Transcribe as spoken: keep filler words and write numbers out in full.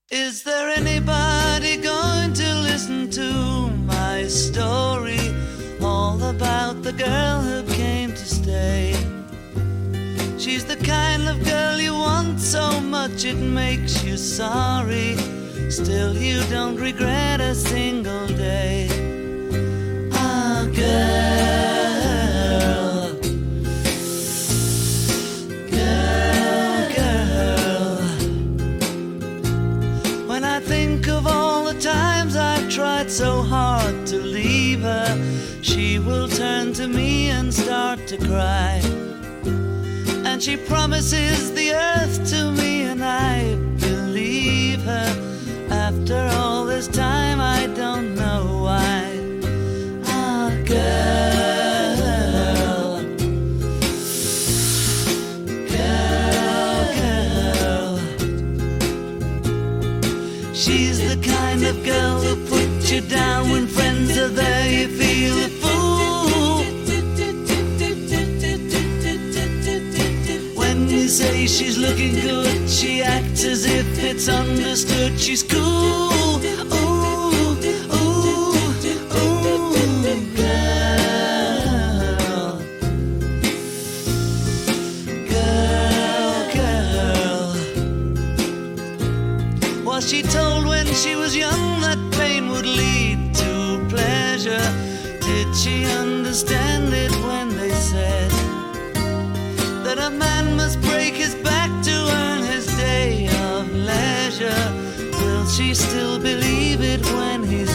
Is there anybody going to listen to my story? All about the girl who came to stay. She's the kind of girl you want so much it makes you sorry. Still you don't regret a single day. Ah, girl, girl, girl. When I think of all the times I've tried so hard to leave her, she will turn to me and start to cry. And she promises the earth to me, and I believe her. After all this time, I don't know why. Ah, girl, girl, girl. She's the kind of girl who puts you down when friends are there. You feel a fool. When you say she's looking good, she acts as if it's understood. She's cool. Ooh, ooh, ooh, girl, girl, girl. Was she told when she was young that pain would lead to pleasure? Did she understand it when they said that a man must break his back to earn his day of leisure? Will she still believe it when he